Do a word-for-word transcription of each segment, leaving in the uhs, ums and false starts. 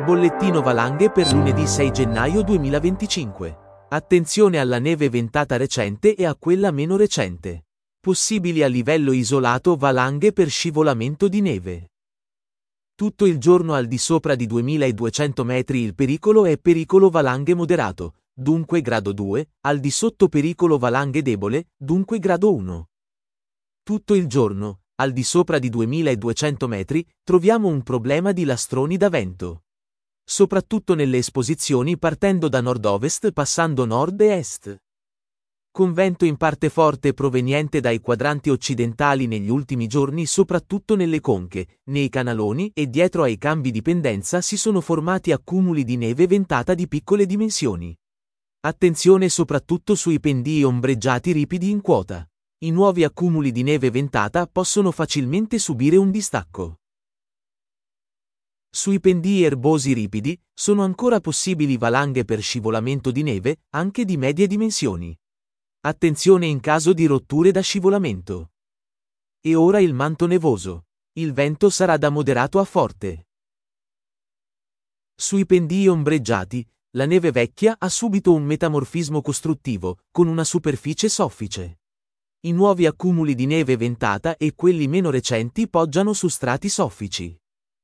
Bollettino valanghe per lunedì sei gennaio duemilaventicinque. Attenzione alla neve ventata recente e a quella meno recente. Possibili a livello isolato valanghe per scivolamento di neve. Tutto il giorno al di sopra di duemiladuecento metri il pericolo è pericolo valanghe moderato, dunque grado due, al di sotto pericolo valanghe debole, dunque grado uno. Tutto il giorno, al di sopra di duemiladuecento metri, troviamo un problema di lastroni da vento. Soprattutto nelle esposizioni partendo da nord-ovest passando nord e est. Con vento in parte forte proveniente dai quadranti occidentali negli ultimi giorni soprattutto nelle conche, nei canaloni e dietro ai cambi di pendenza si sono formati accumuli di neve ventata di piccole dimensioni. Attenzione soprattutto sui pendii ombreggiati ripidi in quota. I nuovi accumuli di neve ventata possono facilmente subire un distacco. Sui pendii erbosi ripidi, sono ancora possibili valanghe per scivolamento di neve, anche di medie dimensioni. Attenzione in caso di rotture da scivolamento. E ora il manto nevoso. Il vento sarà da moderato a forte. Sui pendii ombreggiati, la neve vecchia ha subito un metamorfismo costruttivo, con una superficie soffice. I nuovi accumuli di neve ventata e quelli meno recenti poggiano su strati soffici.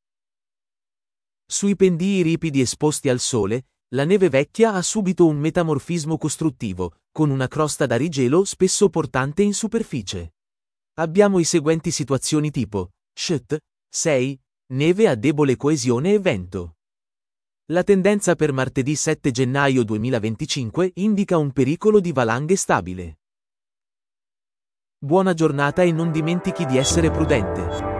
Sui pendii ripidi esposti al sole, la neve vecchia ha subito un metamorfismo costruttivo, con una crosta da rigelo spesso portante in superficie. Abbiamo i seguenti situazioni tipo: S H T, sei, neve a debole coesione e vento. La tendenza per martedì sette gennaio duemilaventicinque indica un pericolo di valanghe stabile. Buona giornata e non dimentichi di essere prudente.